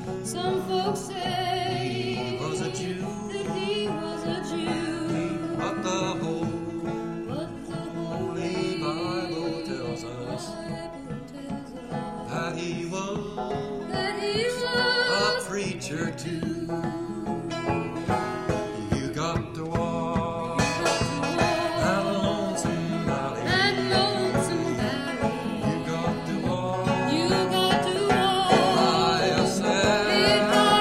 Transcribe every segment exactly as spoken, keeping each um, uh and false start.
Some folks say he was a Jew, that he was a Jew, but the whole but the Holy Bible tells us Bible tells us that he was that he a was preacher too. You got to walk that lonesome valley. that lonesome valley. You got to walk You got to walk by yourself. it by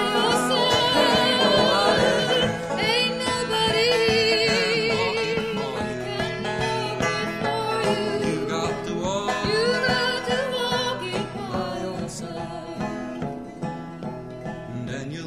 yourself. Ain't nobody Can walk it for you. can walk it for you. You got to walk You got to walk it by by yourself. yourself. And then you